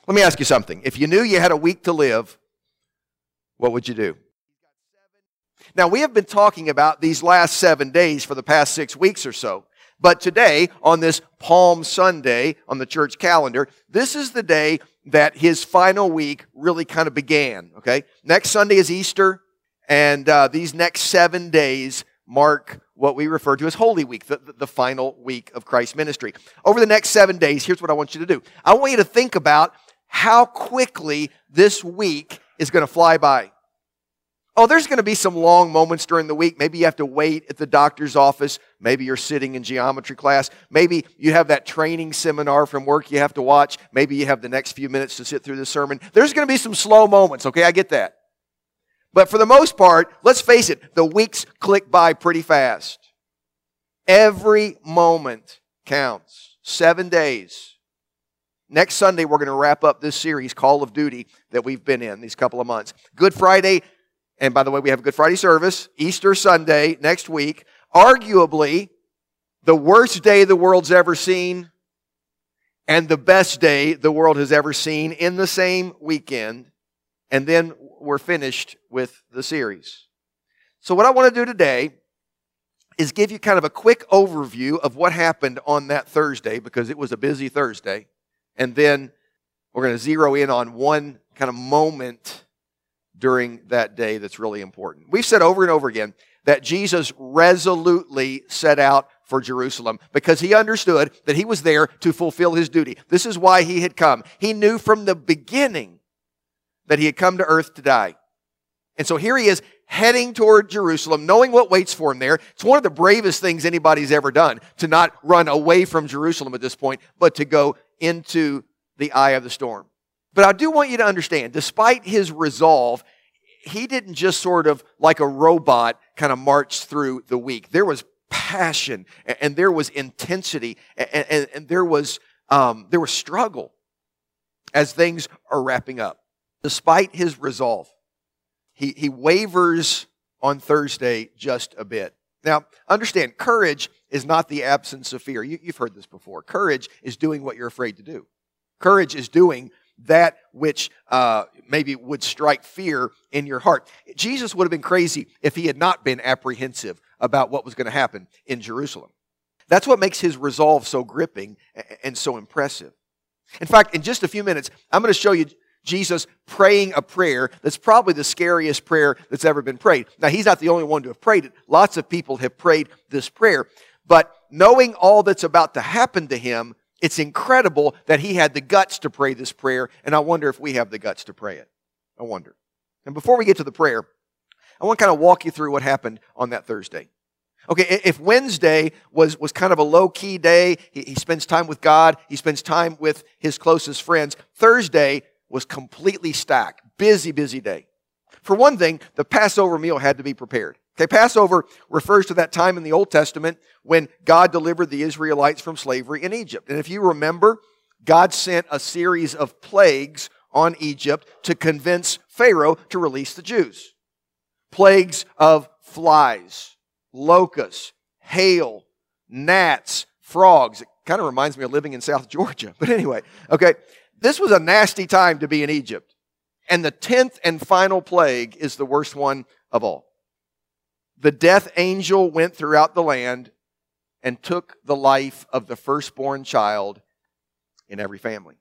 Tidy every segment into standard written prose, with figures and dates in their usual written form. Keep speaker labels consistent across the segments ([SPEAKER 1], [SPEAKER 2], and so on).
[SPEAKER 1] Let me ask you something. If you knew you had a week to live, what would you do? Now, we have been talking about these last 7 days for the past 6 weeks or so. But today, on this Palm Sunday on the church calendar, this is the day that his final week really kind of began, okay? Next Sunday is Easter, and these next 7 days mark what we refer to as Holy Week, the final week of Christ's ministry. Over the next 7 days, here's what I want you to do. I want you to think about how quickly this week is going to fly by. Oh, there's going to be some long moments during the week. Maybe you have to wait at the doctor's office. Maybe you're sitting in geometry class. Maybe you have that training seminar from work you have to watch. Maybe you have the next few minutes to sit through the sermon. There's going to be some slow moments, okay? I get that. But for the most part, let's face it, the weeks click by pretty fast. Every moment counts. 7 days. Next Sunday, we're going to wrap up this series, Call of Duty, that we've been in these couple of months. Good Friday. And by the way, we have a Good Friday service, Easter Sunday next week. Arguably, the worst day the world's ever seen and the best day the world has ever seen in the same weekend. And then we're finished with the series. So what I want to do today is give you kind of a quick overview of what happened on that Thursday, because it was a busy Thursday. And then we're going to zero in on one kind of moment during that day that's really important. We've said over and over again that Jesus resolutely set out for Jerusalem because he understood that he was there to fulfill his duty. This is why he had come. He knew from the beginning that he had come to earth to die. And so here he is heading toward Jerusalem, knowing what waits for him there. It's one of the bravest things anybody's ever done, to not run away from Jerusalem at this point, but to go into the eye of the storm. But I do want you to understand, despite his resolve, he didn't just sort of like a robot kind of march through the week. There was passion, and there was intensity, and there was struggle as things are wrapping up. Despite his resolve, he wavers on Thursday just a bit. Now, understand, courage is not the absence of fear. You've heard this before. Courage is doing what you're afraid to do. Courage is doing that which maybe would strike fear in your heart. Jesus would have been crazy if he had not been apprehensive about what was going to happen in Jerusalem. That's what makes his resolve so gripping and so impressive. In fact, in just a few minutes, I'm going to show you Jesus praying a prayer that's probably the scariest prayer that's ever been prayed. Now, he's not the only one to have prayed it. Lots of people have prayed this prayer. But knowing all that's about to happen to him, it's incredible that he had the guts to pray this prayer, and I wonder if we have the guts to pray it. I wonder. And before we get to the prayer, I want to kind of walk you through what happened on that Thursday. Okay, if Wednesday was kind of a low-key day, he spends time with God, he spends time with his closest friends, Thursday was completely stacked. Busy, busy day. For one thing, the Passover meal had to be prepared. Okay, Passover refers to that time in the Old Testament when God delivered the Israelites from slavery in Egypt. And if you remember, God sent a series of plagues on Egypt to convince Pharaoh to release the Jews. Plagues of flies, locusts, hail, gnats, frogs. It kind of reminds me of living in South Georgia. But anyway, okay, this was a nasty time to be in Egypt. And the 10th and final plague is the worst one of all. The death angel went throughout the land and took the life of the firstborn child in every family.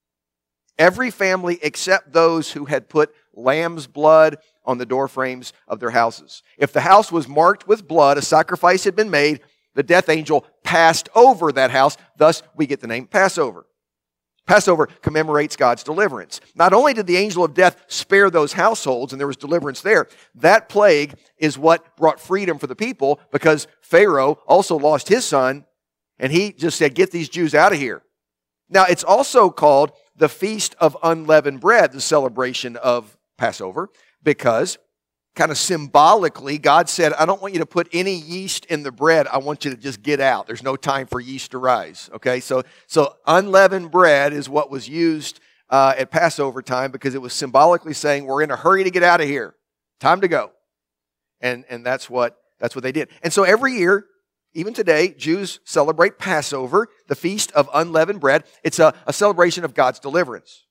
[SPEAKER 1] Every family except those who had put lamb's blood on the doorframes of their houses. If the house was marked with blood, a sacrifice had been made, the death angel passed over that house. Thus, we get the name Passover. Passover commemorates God's deliverance. Not only did the angel of death spare those households, and there was deliverance there, that plague is what brought freedom for the people, because Pharaoh also lost his son, and he just said, get these Jews out of here. Now, it's also called the Feast of Unleavened Bread, the celebration of Passover, because kind of symbolically, God said, I don't want you to put any yeast in the bread. I want you to just get out. There's no time for yeast to rise. Okay, so unleavened bread is what was used at Passover time because it was symbolically saying, we're in a hurry to get out of here. Time to go. And that's what they did. And so every year, even today, Jews celebrate Passover, the Feast of Unleavened Bread. It's a celebration of God's deliverance.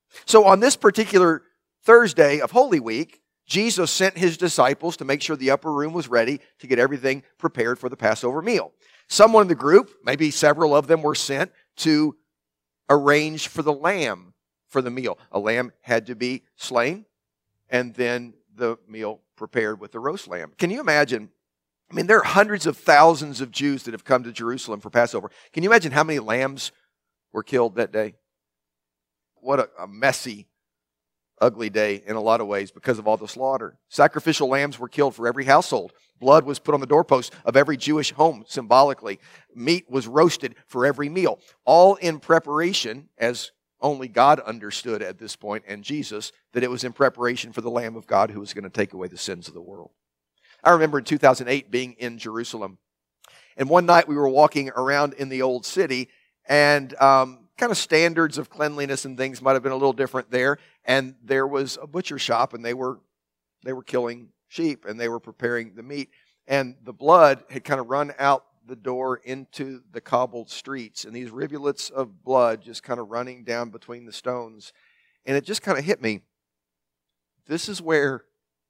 [SPEAKER 1] So on this particular Thursday of Holy Week, Jesus sent his disciples to make sure the upper room was ready to get everything prepared for the Passover meal. Someone in the group, maybe several of them, were sent to arrange for the lamb for the meal. A lamb had to be slain, and then the meal prepared with the roast lamb. Can you imagine? I mean, there are hundreds of thousands of Jews that have come to Jerusalem for Passover. Can you imagine how many lambs were killed that day? What a messy, ugly day in a lot of ways because of all the slaughter. Sacrificial lambs were killed for every household. Blood was put on the doorpost of every Jewish home symbolically. Meat was roasted for every meal. All in preparation, as only God understood at this point, and Jesus, that it was in preparation for the Lamb of God who was going to take away the sins of the world. I remember in 2008 being in Jerusalem. And one night we were walking around in the old city, and kind of standards of cleanliness and things might have been a little different there. And there was a butcher shop, and they were killing sheep, and they were preparing the meat. And the blood had kind of run out the door into the cobbled streets, and these rivulets of blood just kind of running down between the stones. And it just kind of hit me. This is where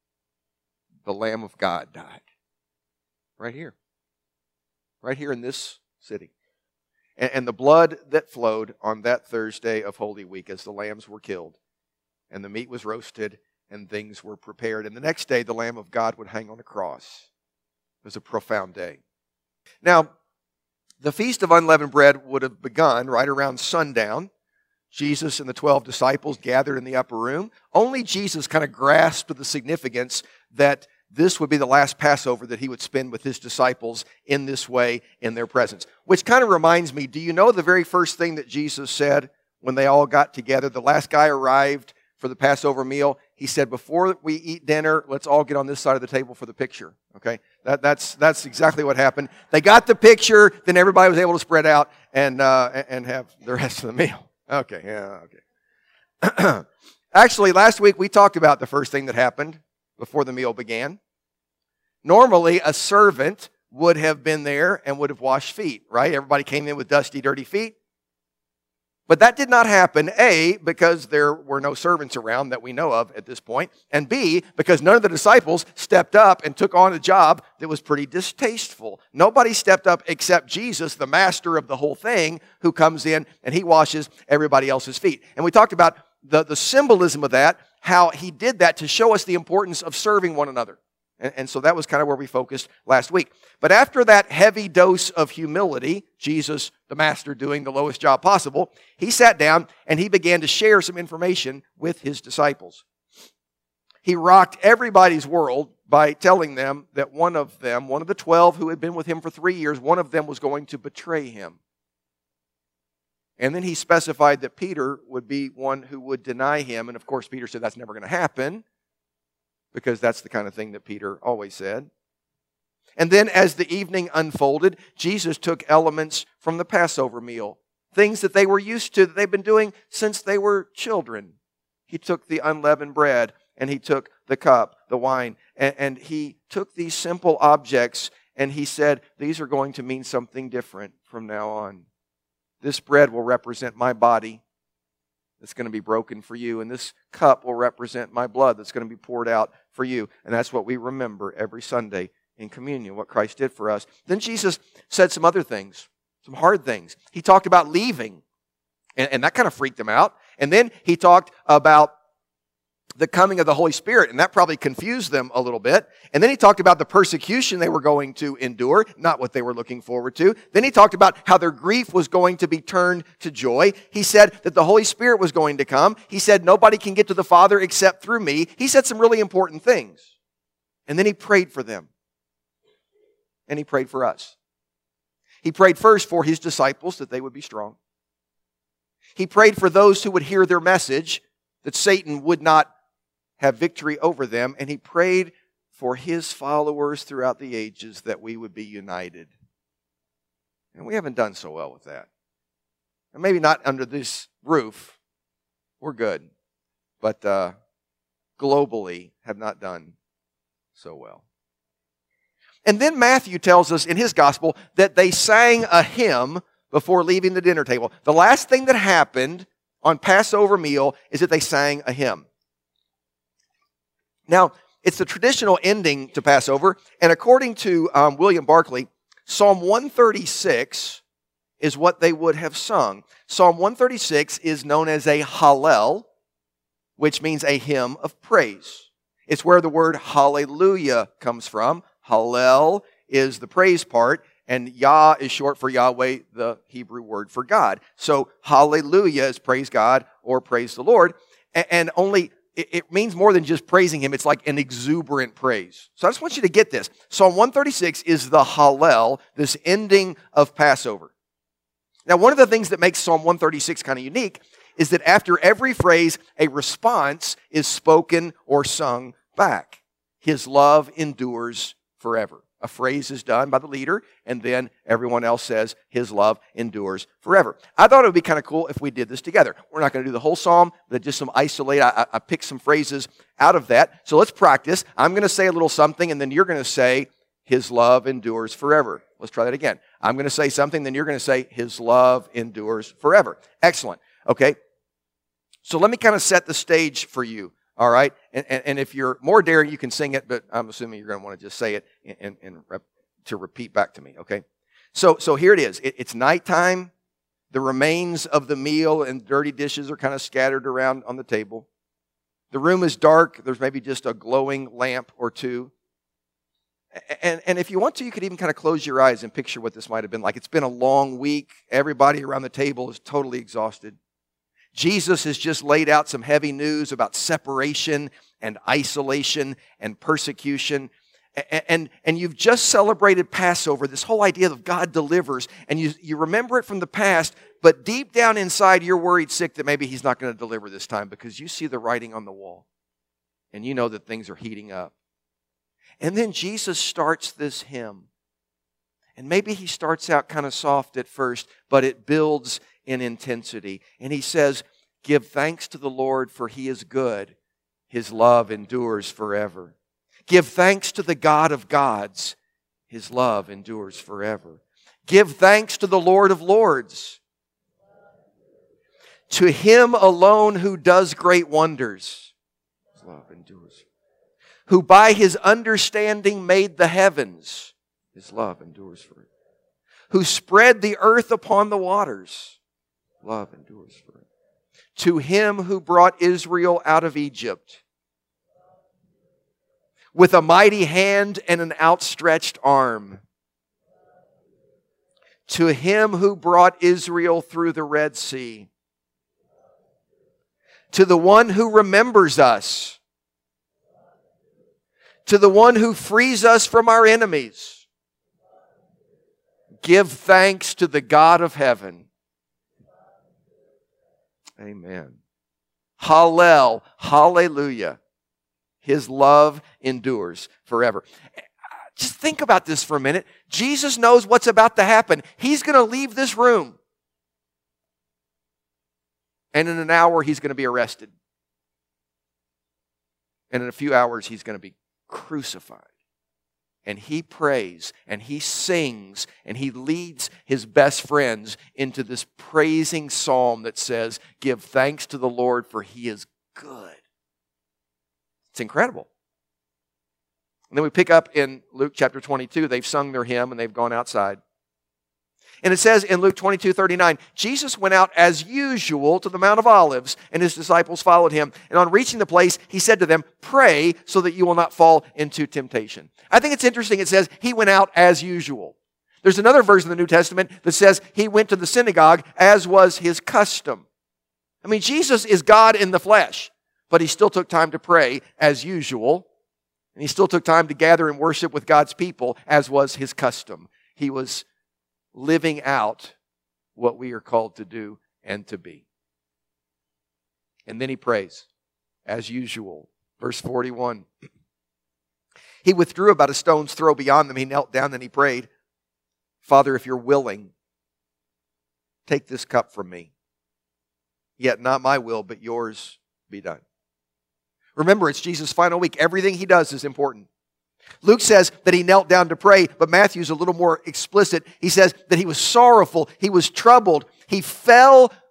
[SPEAKER 1] the Lamb of God died. Right here. Right here in this city. And the blood that flowed on that Thursday of Holy Week as the lambs were killed, and the meat was roasted, and things were prepared. And the next day, the Lamb of God would hang on a cross. It was a profound day. Now, the Feast of Unleavened Bread would have begun right around sundown. Jesus and the 12 disciples gathered in the upper room. Only Jesus kind of grasped the significance that this would be the last Passover that he would spend with his disciples in this way, in their presence. Which kind of reminds me, do you know the very first thing that Jesus said when they all got together? The last guy arrived for the Passover meal. He said, before we eat dinner, let's all get on this side of the table for the picture. Okay, that's exactly what happened. They got the picture, then everybody was able to spread out and have the rest of the meal. Okay, yeah, okay. Actually, last week we talked about the first thing that happened before the meal began. Normally, a servant would have been there and would have washed feet, right? Everybody came in with dusty, dirty feet. But that did not happen, A, because there were no servants around that we know of at this point, and B, because none of the disciples stepped up and took on a job that was pretty distasteful. Nobody stepped up except Jesus, the master of the whole thing, who comes in and he washes everybody else's feet. And we talked about the symbolism of that, how he did that to show us the importance of serving one another. And so that was kind of where we focused last week. But after that heavy dose of humility, Jesus, the master, doing the lowest job possible, he sat down and he began to share some information with his disciples. He rocked everybody's world by telling them that one of the 12 who had been with him for 3 years, one of them was going to betray him. And then he specified that Peter would be one who would deny him. And of course, Peter said that's never going to happen, because that's the kind of thing that Peter always said. And then as the evening unfolded, Jesus took elements from the Passover meal, things that they were used to, that they've been doing since they were children. He took the unleavened bread, and he took the cup, the wine, and he took these simple objects, and he said, these are going to mean something different from now on. This bread will represent my body that's going to be broken for you, and this cup will represent my blood that's going to be poured out for you. And that's what we remember every Sunday in communion, what Christ did for us. Then Jesus said some other things, some hard things. He talked about leaving, and that kind of freaked him out. And then he talked about the coming of the Holy Spirit, and that probably confused them a little bit. And then he talked about the persecution they were going to endure, not what they were looking forward to. Then he talked about how their grief was going to be turned to joy. He said that the Holy Spirit was going to come. He said nobody can get to the Father except through me. He said some really important things. And then he prayed for them. And he prayed for us. He prayed first for his disciples that they would be strong. He prayed for those who would hear their message, that Satan would not have victory over them, and he prayed for his followers throughout the ages that we would be united. And we haven't done so well with that. And maybe not under this roof. We're good. But globally have not done so well. And then Matthew tells us in his gospel that they sang a hymn before leaving the dinner table. The last thing that happened on Passover meal is that they sang a hymn. Now, it's the traditional ending to Passover, and according to William Barclay, Psalm 136 is what they would have sung. Psalm 136 is known as a Hallel, which means a hymn of praise. It's where the word hallelujah comes from. Hallel is the praise part, and Yah is short for Yahweh, the Hebrew word for God. So hallelujah is praise God or praise the Lord, and only it means more than just praising Him. It's like an exuberant praise. So I just want you to get this. Psalm 136 is the Hallel, this ending of Passover. Now, one of the things that makes Psalm 136 kind of unique is that after every phrase, a response is spoken or sung back. His love endures forever. A phrase is done by the leader, and then everyone else says, His love endures forever. I thought it would be kind of cool if we did this together. We're not going to do the whole psalm, but just some isolate. I picked some phrases out of that. So let's practice. I'm going to say a little something, and then you're going to say, His love endures forever. Let's try that again. I'm going to say something, then you're going to say, His love endures forever. Excellent. Okay. So let me kind of set the stage for you. All right? And if you're more daring, you can sing it, but I'm assuming you're going to want to just say it to repeat back to me, okay? So here it is. It's nighttime. The remains of the meal and dirty dishes are kind of scattered around on the table. The room is dark. There's maybe just a glowing lamp or two. And if you want to, you could even kind of close your eyes and picture what this might have been like. It's been a long week. Everybody around the table is totally exhausted. Jesus has just laid out some heavy news about separation and isolation and persecution. And you've just celebrated Passover, this whole idea of God delivers, and you remember it from the past, but deep down inside you're worried sick that maybe He's not going to deliver this time because you see the writing on the wall and you know that things are heating up. And then Jesus starts this hymn. And maybe He starts out kind of soft at first, but it builds in intensity. And He says, Give thanks to the Lord, for He is good. His love endures forever. Give thanks to the God of gods. His love endures forever. Give thanks to the Lord of lords. To Him alone who does great wonders. His love endures. Who by His understanding made the heavens. His love endures forever. Who spread the earth upon the waters. Love endures forever. To Him who brought Israel out of Egypt with a mighty hand and an outstretched arm. To Him who brought Israel through the Red Sea. To the one who remembers us. To the one who frees us from our enemies. Give thanks to the God of heaven. Amen. Hallel, hallelujah. His love endures forever. Just think about this for a minute. Jesus knows what's about to happen. He's going to leave this room. And in an hour, He's going to be arrested. And in a few hours, He's going to be crucified. And He prays and He sings and He leads His best friends into this praising psalm that says, Give thanks to the Lord, for He is good. It's incredible. And then we pick up in Luke chapter 22. They've sung their hymn and they've gone outside. And it says in Luke 22:39, Jesus went out as usual to the Mount of Olives, and His disciples followed Him. And on reaching the place, He said to them, Pray so that you will not fall into temptation. I think it's interesting. It says He went out as usual. There's another verse in the New Testament that says He went to the synagogue as was His custom. I mean, Jesus is God in the flesh, but He still took time to pray as usual. And He still took time to gather and worship with God's people as was His custom. He was living out what we are called to do and to be. And then He prays, as usual. Verse 41. He withdrew about a stone's throw beyond them. He knelt down and He prayed, Father, if You're willing, take this cup from me. Yet not my will, but Yours be done. Remember, it's Jesus' final week. Everything He does is important. Luke says that He knelt down to pray, but Matthew's a little more explicit. He says that He was sorrowful, He was troubled, He fell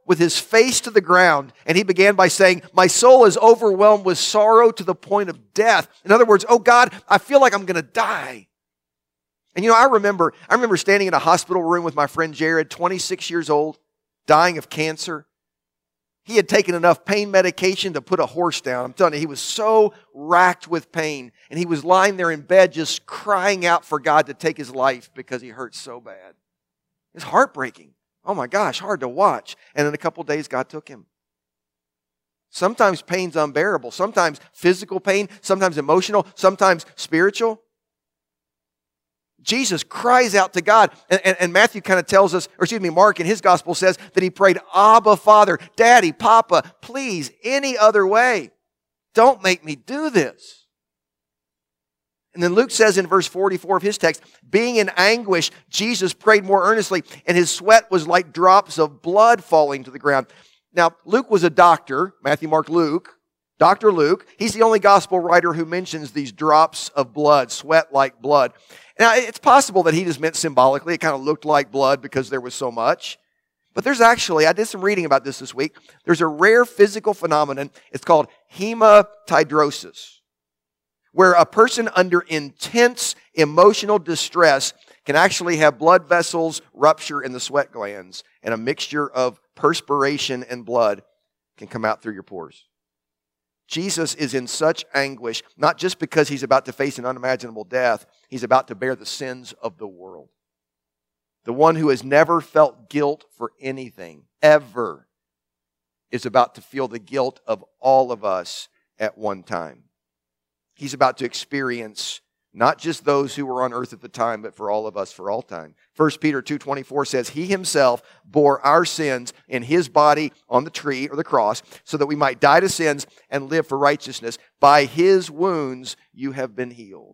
[SPEAKER 1] with his face to the ground, and he began by saying, "My soul is overwhelmed with sorrow to the point of death." In other words, "Oh God, I feel like I'm going to die." And I remember standing in a hospital room with my friend Jared, 26 years old, dying of cancer. He had taken enough pain medication to put a horse down. I'm telling you, he was so racked with pain. And he was lying there in bed just crying out for God to take his life because he hurt so bad. It's heartbreaking. Oh my gosh, hard to watch. And in a couple days, God took him. Sometimes pain's unbearable. Sometimes physical pain. Sometimes emotional. Sometimes spiritual. Jesus cries out to God. And Matthew kind of tells us, Mark in his gospel says that he prayed, "Abba, Father, Daddy, Papa, please, any other way. Don't make me do this." And then Luke says in verse 44 of his text, being in anguish, Jesus prayed more earnestly, and his sweat was like drops of blood falling to the ground. Now, Luke was a doctor, Matthew, Mark, Luke. Dr. Luke, he's the only gospel writer who mentions these drops of blood, sweat like blood. Now, it's possible that he just meant symbolically. It kind of looked like blood because there was so much. But there's actually, I did some reading about this week. There's a rare physical phenomenon. It's called hematidrosis, where a person under intense emotional distress can actually have blood vessels rupture in the sweat glands, and a mixture of perspiration and blood can come out through your pores. Jesus is in such anguish, not just because he's about to face an unimaginable death, he's about to bear the sins of the world. The one who has never felt guilt for anything, ever, is about to feel the guilt of all of us at one time. He's about to experience not just those who were on earth at the time, but for all of us for all time. 1 Peter 2:24 says, "He himself bore our sins in his body on the tree or the cross, so that we might die to sins and live for righteousness. By his wounds you have been healed."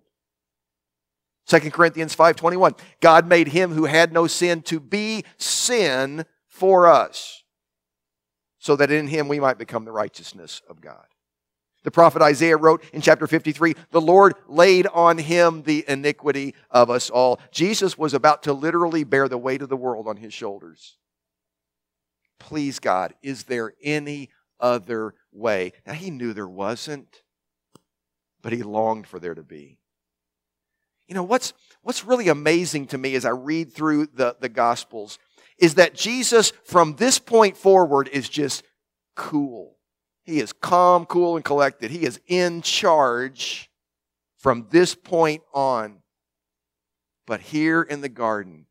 [SPEAKER 1] 2 Corinthians 5:21, "God made him who had no sin to be sin for us, so that in him we might become the righteousness of God." The prophet Isaiah wrote in chapter 53, "The Lord laid on him the iniquity of us all." Jesus was about to literally bear the weight of the world on his shoulders. Please, God, is there any other way? Now, he knew there wasn't, but he longed for there to be. What's really amazing to me as I read through the Gospels is that Jesus, from this point forward, is just cool. He is calm, cool, and collected. He is in charge from this point on. But here in the garden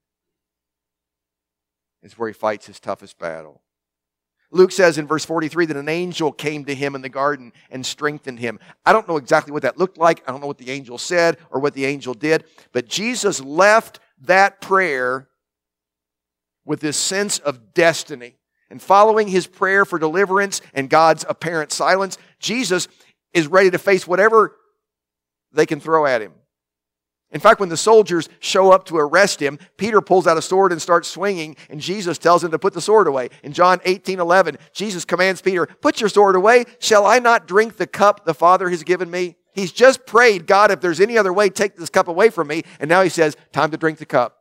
[SPEAKER 1] is where he fights his toughest battle. Luke says in verse 43 that an angel came to him in the garden and strengthened him. I don't know exactly what that looked like. I don't know what the angel said or what the angel did. But Jesus left that prayer with this sense of destiny. And following his prayer for deliverance and God's apparent silence, Jesus is ready to face whatever they can throw at him. In fact, when the soldiers show up to arrest him, Peter pulls out a sword and starts swinging, and Jesus tells him to put the sword away. In John 18:11, Jesus commands Peter, "Put your sword away. Shall I not drink the cup the Father has given me?" He's just prayed, "God, if there's any other way, take this cup away from me." And now he says, "Time to drink the cup.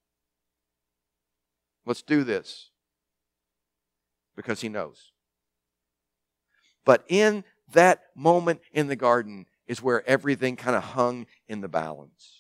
[SPEAKER 1] Let's do this." Because he knows. But in that moment in the garden is where everything kind of hung in the balance.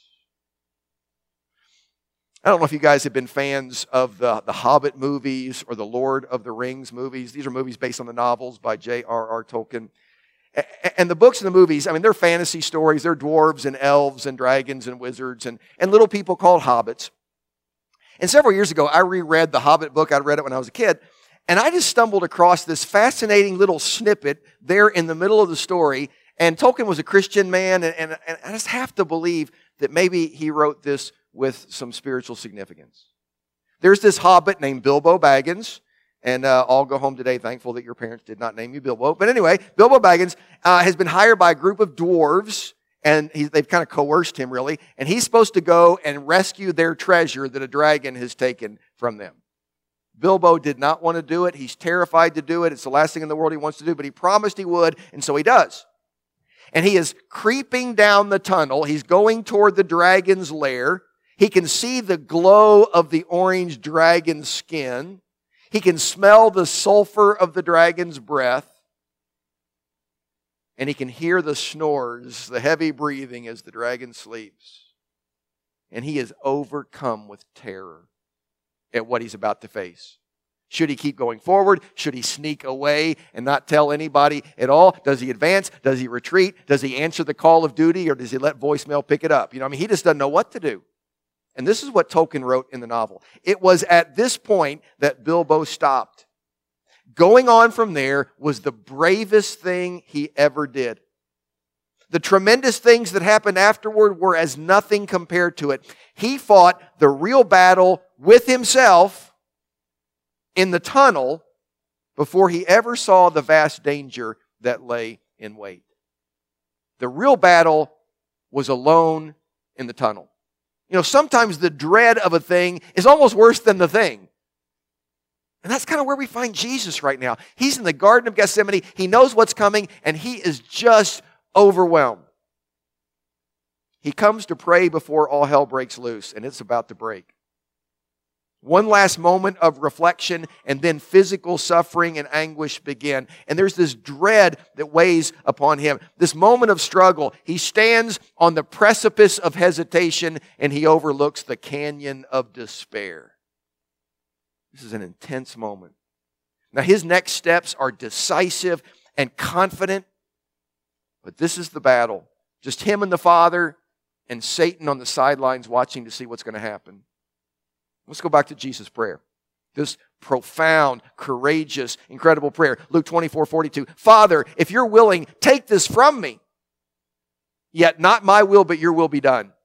[SPEAKER 1] I don't know if you guys have been fans of the Hobbit movies or the Lord of the Rings movies. These are movies based on the novels by J.R.R. Tolkien. And the books and the movies, they're fantasy stories. They're dwarves and elves and dragons and wizards and little people called hobbits. And several years ago, I reread the Hobbit book. I read it when I was a kid. And I just stumbled across this fascinating little snippet there in the middle of the story. And Tolkien was a Christian man, and I just have to believe that maybe he wrote this with some spiritual significance. There's this hobbit named Bilbo Baggins, and all go home today thankful that your parents did not name you Bilbo. But anyway, Bilbo Baggins has been hired by a group of dwarves, and they've kind of coerced him, really. And he's supposed to go and rescue their treasure that a dragon has taken from them. Bilbo did not want to do it. He's terrified to do it. It's the last thing in the world he wants to do, but he promised he would, and so he does. And he is creeping down the tunnel. He's going toward the dragon's lair. He can see the glow of the orange dragon skin. He can smell the sulfur of the dragon's breath. And he can hear the snores, the heavy breathing as the dragon sleeps. And he is overcome with terror at what he's about to face. Should he keep going forward? Should he sneak away and not tell anybody at all? Does he advance? Does he retreat? Does he answer the call of duty, or does he let voicemail pick it up? He just doesn't know what to do. And this is what Tolkien wrote in the novel. It was at this point that Bilbo stopped. Going on from there was the bravest thing he ever did. The tremendous things that happened afterward were as nothing compared to it. He fought the real battle with himself in the tunnel before he ever saw the vast danger that lay in wait. The real battle was alone in the tunnel. Sometimes the dread of a thing is almost worse than the thing. And that's kind of where we find Jesus right now. He's in the Garden of Gethsemane. He knows what's coming, and he is just overwhelmed. He comes to pray before all hell breaks loose, and it's about to break. One last moment of reflection, and then physical suffering and anguish begin. And there's this dread that weighs upon him. This moment of struggle. He stands on the precipice of hesitation, and he overlooks the canyon of despair. This is an intense moment. Now, his next steps are decisive and confident, but this is the battle. Just him and the Father, and Satan on the sidelines watching to see what's going to happen. Let's go back to Jesus' prayer. This profound, courageous, incredible prayer. Luke 24:42. Father, if you're willing, take this from me. Yet not my will, but your will be done.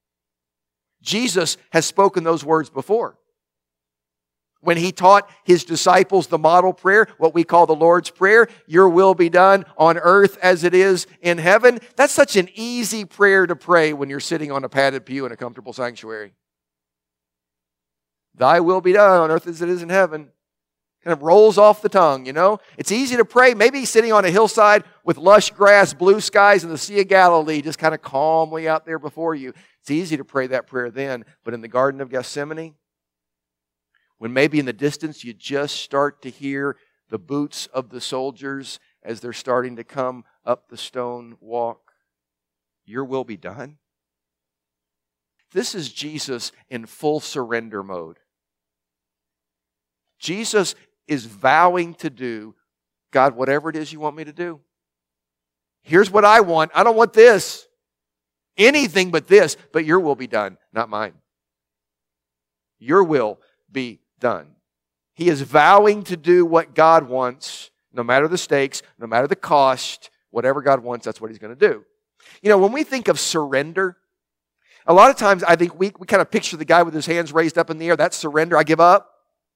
[SPEAKER 1] Jesus has spoken those words before. When he taught his disciples the model prayer, what we call the Lord's Prayer, your will be done on earth as it is in heaven. That's such an easy prayer to pray when you're sitting on a padded pew in a comfortable sanctuary. Thy will be done on earth as it is in heaven. Kind of rolls off the tongue, It's easy to pray, maybe sitting on a hillside with lush grass, blue skies, and the Sea of Galilee just kind of calmly out there before you. It's easy to pray that prayer then, but in the Garden of Gethsemane, when maybe in the distance you just start to hear the boots of the soldiers as they're starting to come up the stone walk, your will be done. This is Jesus in full surrender mode. Jesus is vowing to do, God, whatever it is you want me to do. Here's what I want. I don't want this. Anything but this. But your will be done, not mine. Your will be done. He is vowing to do what God wants, no matter the stakes, no matter the cost. Whatever God wants, that's what he's going to do. When we think of surrender, a lot of times I think we kind of picture the guy with his hands raised up in the air. That's surrender. I give up.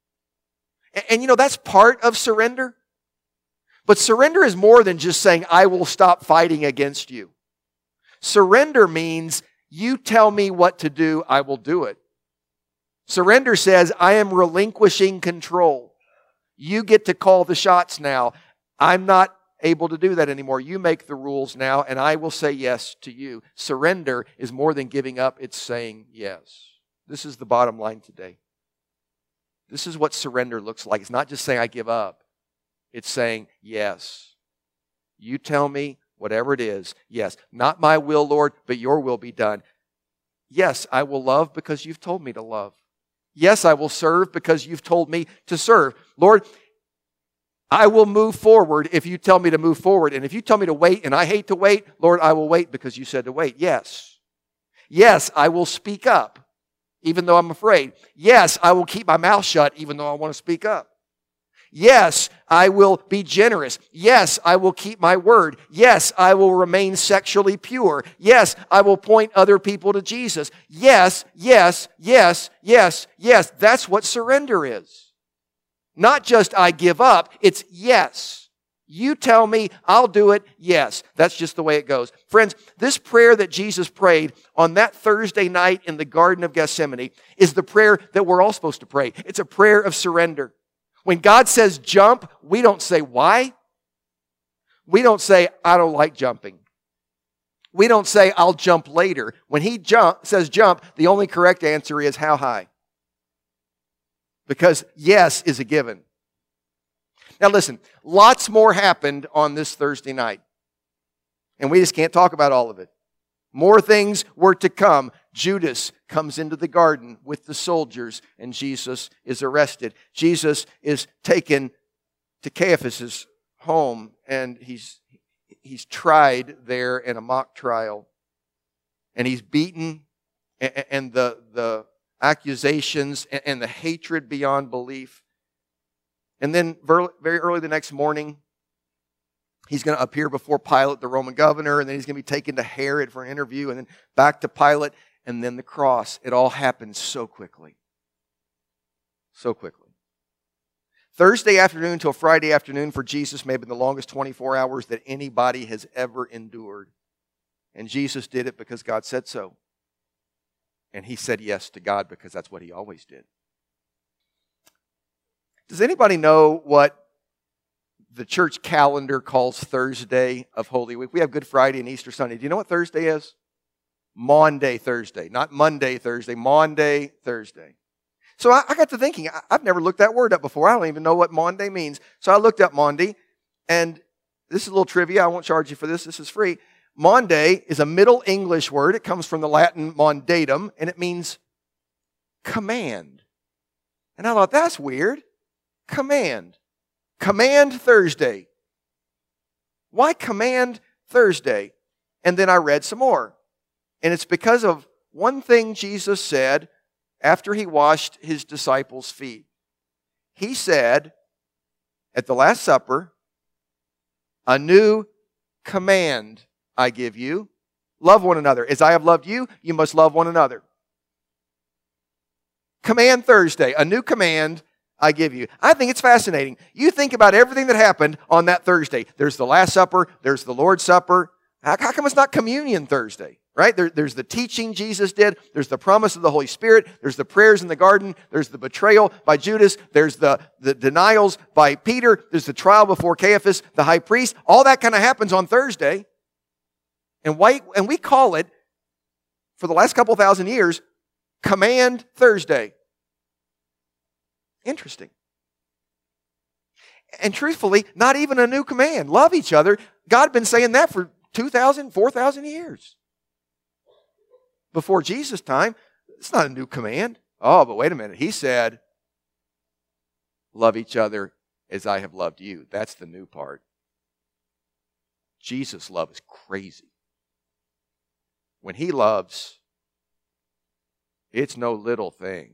[SPEAKER 1] And that's part of surrender. But surrender is more than just saying, I will stop fighting against you. Surrender means you tell me what to do, I will do it. Surrender says, I am relinquishing control. You get to call the shots now. I'm not able to do that anymore. You make the rules now, and I will say yes to you. Surrender is more than giving up. It's saying yes. This is the bottom line today. This is what surrender looks like. It's not just saying I give up. It's saying yes. You tell me whatever it is. Yes. Not my will, Lord, but your will be done. Yes, I will love because you've told me to love. Yes, I will serve because you've told me to serve. Lord, I will move forward if you tell me to move forward. And if you tell me to wait and I hate to wait, Lord, I will wait because you said to wait. Yes. Yes, I will speak up even though I'm afraid. Yes, I will keep my mouth shut even though I want to speak up. Yes, I will be generous. Yes, I will keep my word. Yes, I will remain sexually pure. Yes, I will point other people to Jesus. Yes, yes, yes, yes, yes. That's what surrender is. Not just I give up, it's yes. You tell me, I'll do it, yes. That's just the way it goes. Friends, this prayer that Jesus prayed on that Thursday night in the Garden of Gethsemane is the prayer that we're all supposed to pray. It's a prayer of surrender. When God says jump, we don't say why. We don't say, I don't like jumping. We don't say, I'll jump later. When he says jump, the only correct answer is how high. Because yes is a given. Now listen, lots more happened on this Thursday night. And we just can't talk about all of it. More things were to come. Judas comes into the garden with the soldiers, and Jesus is arrested. Jesus is taken to Caiaphas' home, and he's tried there in a mock trial. And he's beaten, and the accusations and the hatred beyond belief. And then very early the next morning, he's going to appear before Pilate, the Roman governor, and then he's going to be taken to Herod for an interview, and then back to Pilate, and then the cross. It all happens so quickly. So quickly. Thursday afternoon till Friday afternoon for Jesus may have been the longest 24 hours that anybody has ever endured. And Jesus did it because God said so. And he said yes to God because that's what he always did. Does anybody know what the church calendar calls Thursday of Holy Week? We have Good Friday and Easter Sunday. Do you know what Thursday is? Maundy Thursday. Not Monday Thursday. Maundy Thursday. So I got to thinking, I've never looked that word up before. I don't even know what Maundy means. So I looked up Maundy, and this is a little trivia. I won't charge you for this. This is free. Maundy is a Middle English word. It comes from the Latin mandatum, and it means command. And I thought, that's weird. Command. Command Thursday. Why command Thursday? And then I read some more. And it's because of one thing Jesus said after he washed his disciples' feet. He said at the Last Supper, "A new command I give you. Love one another. As I have loved you, you must love one another." Command Thursday. A new command I give you. I think it's fascinating. You think about everything that happened on that Thursday. There's the Last Supper. There's the Lord's Supper. How come it's not Communion Thursday? Right? There's the teaching Jesus did. There's the promise of the Holy Spirit. There's the prayers in the garden. There's the betrayal by Judas. There's the denials by Peter. There's the trial before Caiaphas, the high priest. All that kind of happens on Thursday. And we call it, for the last couple thousand years, Command Thursday. Interesting. And truthfully, not even a new command. Love each other. God had been saying that for 2,000, 4,000 years. Before Jesus' time, it's not a new command. Oh, but wait a minute. He said, love each other as I have loved you. That's the new part. Jesus' love is crazy. When he loves, it's no little thing.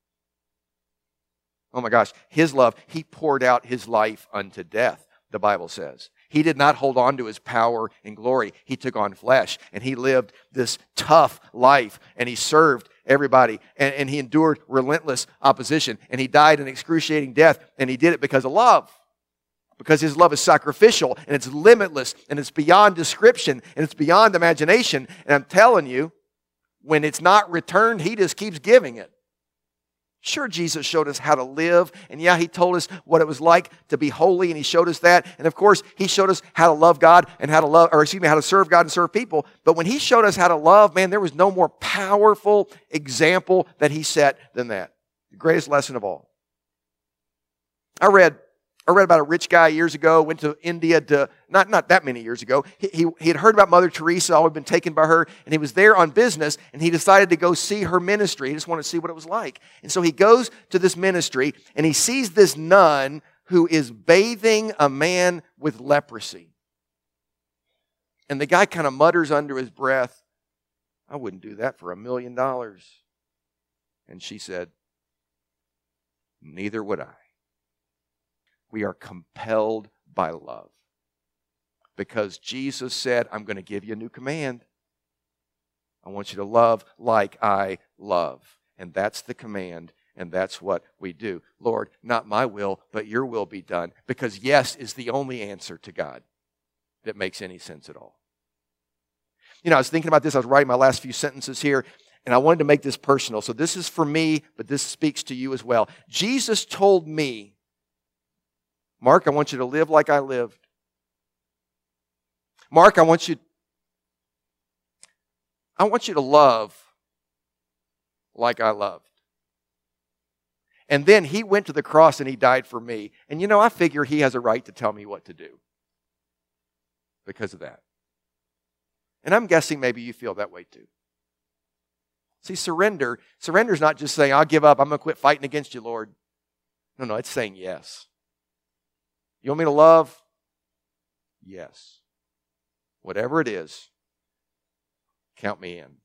[SPEAKER 1] Oh my gosh, his love, he poured out his life unto death, the Bible says. He did not hold on to his power and glory. He took on flesh, and he lived this tough life, and he served everybody, and he endured relentless opposition, and he died an excruciating death, and he did it because of love. Because his love is sacrificial, and it's limitless, and it's beyond description, and it's beyond imagination. And I'm telling you, when it's not returned, he just keeps giving it. Sure, Jesus showed us how to live, and yeah, he told us what it was like to be holy, and he showed us that. And of course, he showed us how to love God and how to serve God and serve people. But when he showed us how to love, man, there was no more powerful example that he set than that. The greatest lesson of all. I read about a rich guy years ago, went to India not that many years ago. He had heard about Mother Teresa, always been taken by her, and he was there on business, and he decided to go see her ministry. He just wanted to see what it was like. And so he goes to this ministry, and he sees this nun who is bathing a man with leprosy. And the guy kind of mutters under his breath, "I wouldn't do that for $1 million. And she said, "Neither would I." We are compelled by love. Because Jesus said, "I'm going to give you a new command. I want you to love like I love." And that's the command, and that's what we do. Lord, not my will, but your will be done. Because yes is the only answer to God that makes any sense at all. You know, I was thinking about this. I was writing my last few sentences here, and I wanted to make this personal. So this is for me, but this speaks to you as well. Jesus told me, "Mark, I want you to live like I lived. Mark, I want you to love like I loved." And then he went to the cross and he died for me. And you know, I figure he has a right to tell me what to do because of that. And I'm guessing maybe you feel that way too. See, surrender is not just saying, I'll give up, I'm going to quit fighting against you, Lord. No, it's saying yes. You want me to love? Yes. Whatever it is, count me in.